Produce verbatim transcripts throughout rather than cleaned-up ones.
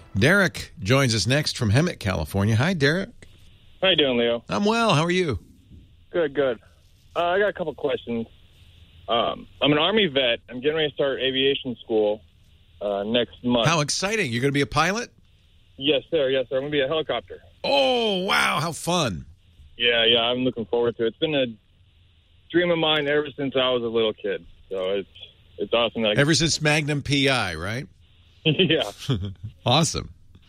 Derek joins us next from Hemet, California. Hi, Derek. How you doing, Leo? I'm well. How are you? Good, good. Uh, I got a couple questions. Um, I'm an Army vet. I'm getting ready to start aviation school uh, next month. How exciting. You're going to be a pilot? Yes, sir. Yes, sir. I'm going to be a helicopter. Oh, wow. How fun. Yeah, yeah. I'm looking forward to it. It's been a dream of mine ever since I was a little kid. So it's it's awesome. That I Ever since Magnum P I, right? Yeah. Awesome.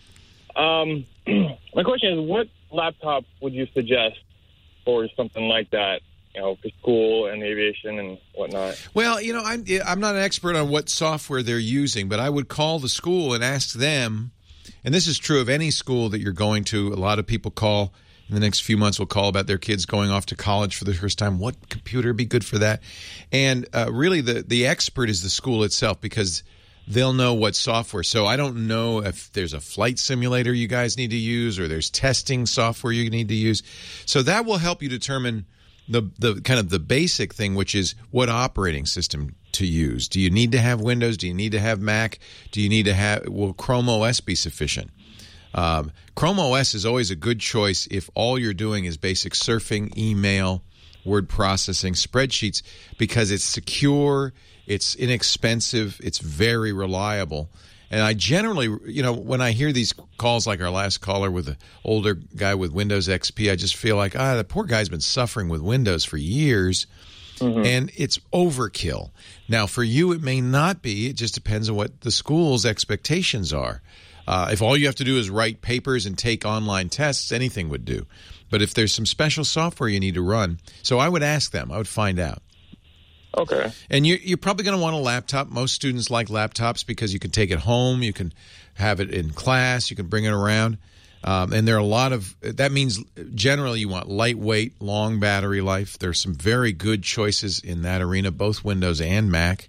Um, my question is, what laptop would you suggest for something like that? You know, for school and aviation and whatnot. Well, you know, I'm I'm not an expert on what software they're using, but I would call the school and ask them. And this is true of any school that you're going to. A lot of people call in the next few months will call about their kids going off to college for the first time. What computer would be good for that? And uh, really, the the expert is the school itself, because they'll know what software. So I don't know if there's a flight simulator you guys need to use, or there's testing software you need to use. So that will help you determine the the kind of the basic thing, which is what operating system to use. Do you need to have Windows? Do you need to have Mac? Do you need to have, will Chrome O S be sufficient? Um, Chrome O S is always a good choice if all you're doing is basic surfing, email, word processing, spreadsheets, because it's secure, it's inexpensive, it's very reliable. And I generally, you know, when I hear these calls like our last caller with an older guy with Windows X P, I just feel like, ah, the poor guy's been suffering with Windows for years, mm-hmm. and it's overkill. Now, for you, it may not be. It just depends on what the school's expectations are. Uh, if all you have to do is write papers and take online tests, anything would do. But if there's some special software you need to run, so I would ask them. I would find out. Okay. And you're, you're probably going to want a laptop. Most students like laptops because you can take it home, you can have it in class, you can bring it around. Um, and there are a lot of – that means generally you want lightweight, long battery life. There's some very good choices in that arena, both Windows and Mac.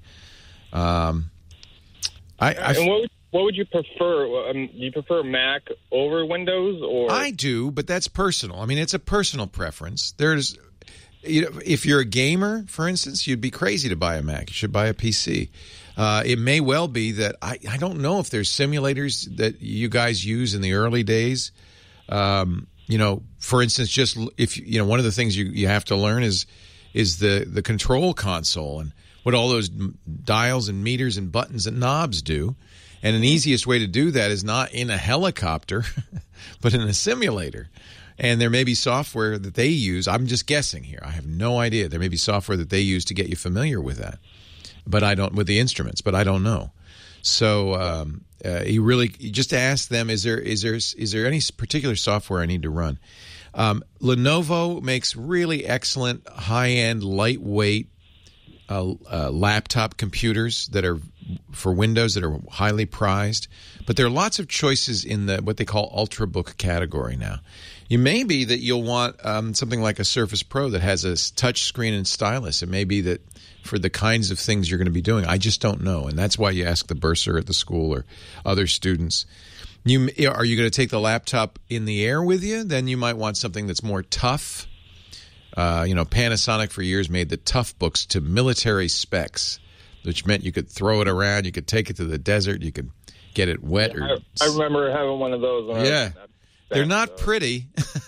Um, I, I and what would, what would you prefer? Um, do you prefer Mac over Windows? Or I do, but that's personal. I mean, it's a personal preference. There's – You know, if you're a gamer, for instance, you'd be crazy to buy a Mac. You should buy a P C. Uh, it may well be that I, I don't know if there's simulators that you guys use in the early days. Um, you know, for instance, just if you know, one of the things you, you have to learn is is the the control console and what all those dials and meters and buttons and knobs do. And an easiest way to do that is not in a helicopter, but in a simulator. And there may be software that they use. I'm just guessing here. I have no idea. There may be software that they use to get you familiar with that, but I don't with the instruments. But I don't know. So um, uh, you really you just ask them: Is there is there is there any particular software I need to run? Um, Lenovo makes really excellent high-end, lightweight uh, uh, laptop computers that are for Windows that are highly prized. But there are lots of choices in the what they call Ultrabook category now. It may be that you'll want um, something like a Surface Pro that has a touch screen and stylus. It may be that for the kinds of things you're going to be doing. I just don't know, and that's why you ask the bursar at the school or other students. You are you going to take the laptop in the air with you? Then you might want something that's more tough. Uh, you know, Panasonic for years made the tough books to military specs, which meant you could throw it around, you could take it to the desert, you could get it wet. Yeah, or I, I remember having one of those. When yeah. I was They're not pretty.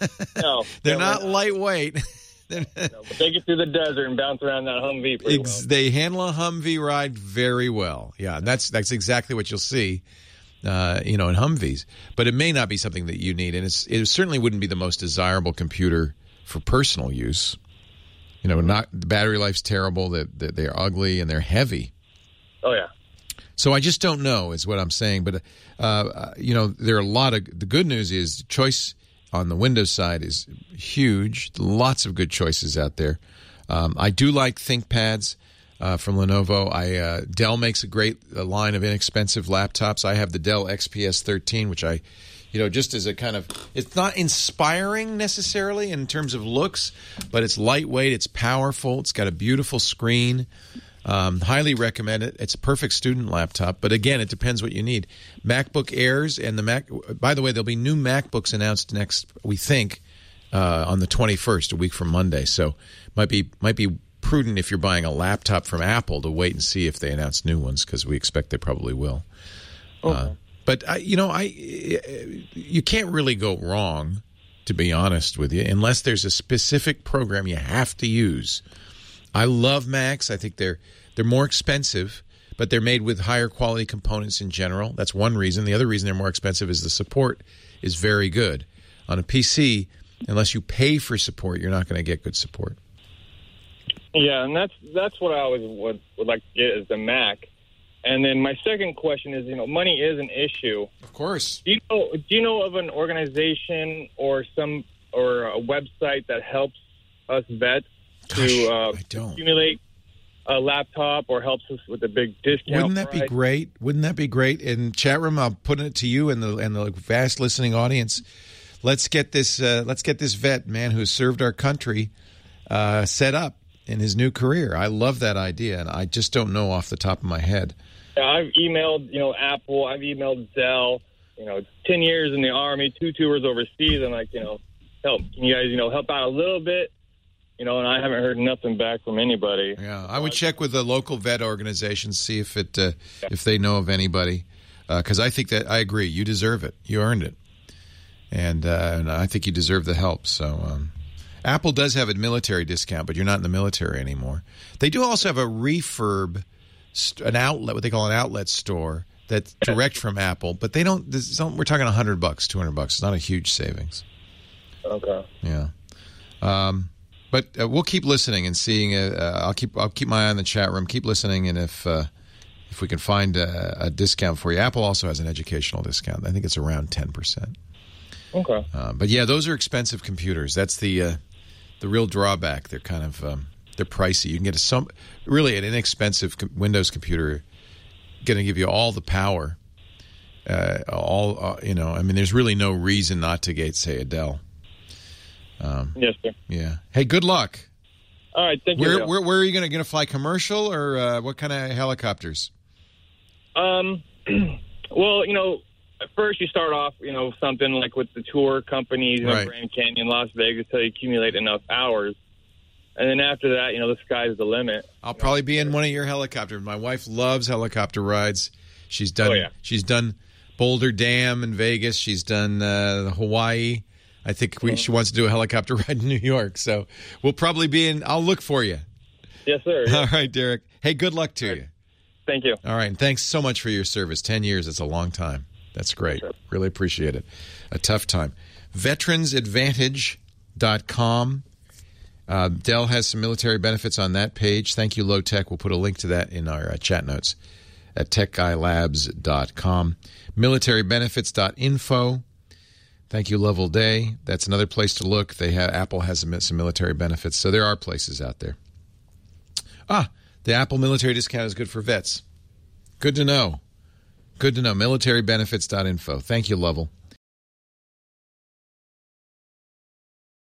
No. They're not lightweight. No, but take it through the desert and bounce around that Humvee pretty Ex- well. They handle a Humvee ride very well. Yeah, that's that's exactly what you'll see, uh, you know, in Humvees. But it may not be something that you need, and it's, it certainly wouldn't be the most desirable computer for personal use. You know, not the battery life's terrible. That they're, they're ugly and they're heavy. Oh yeah. So I just don't know is what I'm saying. But, uh, you know, there are a lot of – the good news is choice on the Windows side is huge. Lots of good choices out there. Um, I do like ThinkPads uh, from Lenovo. I uh, Dell makes a great uh, line of inexpensive laptops. I have the Dell X P S thirteen, which I – you know, just as a kind of – it's not inspiring necessarily in terms of looks, but it's lightweight. It's powerful. It's got a beautiful screen. Um, highly recommend it. It's a perfect student laptop, but again, it depends what you need. MacBook Airs and the Mac. By the way, there'll be new MacBooks announced next. We think uh, on the twenty-first, a week from Monday. So might be might be prudent if you're buying a laptop from Apple to wait and see if they announce new ones because we expect they probably will. Okay. Uh, But, I, you know, I you can't really go wrong, to be honest with you, unless there's a specific program you have to use. I love Macs. I think they're they're more expensive, but they're made with higher quality components in general. That's one reason. The other reason they're more expensive is the support is very good. On a P C, unless you pay for support, you're not going to get good support. Yeah, and that's that's what I always would, would like to get is the Mac. And then my second question is, you know, money is an issue. Of course. Do you know do you know of an organization or some or a website that helps us vets Gosh, to uh, I don't. accumulate a laptop or helps us with a big discount? Wouldn't that price? be great? Wouldn't that be great? In chat room, I'll put it to you and the and the vast listening audience. Let's get this. Uh, let's get this vet man who has served our country uh, set up in his new career. I love that idea, and I just don't know off the top of my head. Yeah, I've emailed, you know, Apple. I've emailed Dell. You know, ten years in the Army, two tours overseas. I'm like, you know, help. Can you guys, you know, help out a little bit? You know, and I haven't heard nothing back from anybody. Yeah, I would check with the local vet organizations, see if it uh, if they know of anybody, because uh, I think that I agree. You deserve it. You earned it, and uh, and I think you deserve the help. So. Um, Apple does have a military discount, but you're not in the military anymore. They do also have a refurb, an outlet, what they call an outlet store that's direct from Apple, but they don't. This, we're talking a hundred bucks, two hundred bucks. It's not a huge savings. Okay. Yeah, um, but uh, we'll keep listening and seeing. Uh, I'll keep I'll keep my eye on the chat room. Keep listening, and if uh, if we can find a, a discount for you, Apple also has an educational discount. I think it's around ten percent. Okay. Uh, but yeah, those are expensive computers. That's the uh, the real drawback. They're kind of um, they're pricey. You can get a some really an inexpensive com- Windows computer, going to give you all the power. Uh, all uh, you know. I mean, there's really no reason not to get, say, a Dell. Um, yes, sir. Yeah. Hey, good luck. All right. Thank you. Where where, where are you going to going to fly commercial or uh, what kind of helicopters? Um. Well, you know. At first, you start off, you know, something like with the tour companies, you know, Right. Grand Canyon, Las Vegas, until you accumulate enough hours. And then after that, you know, the sky's the limit. I'll probably be in one of your helicopters. My wife loves helicopter rides. She's done. Oh, yeah. She's done Boulder Dam in Vegas. She's done uh, Hawaii. I think we, she wants to do a helicopter ride in New York. So we'll probably be in. I'll look for you. Yes, sir. All right, Derek. Hey, good luck to All right. you. Thank you. All right, and thanks so much for your service. Ten years. It's a long time. That's great. Sure. Really appreciate it. A tough time. veterans advantage dot com. Uh, Dell has some military benefits on that page. Thank you, Low Tech. We'll put a link to that in our uh, chat notes at tech guy labs dot com. military benefits dot info. Thank you, Level Day. That's another place to look. They have Apple has some, some military benefits, so there are places out there. Ah, the Apple military discount is good for vets. Good to know. Good to know. military benefits dot info. Thank you, Lovell.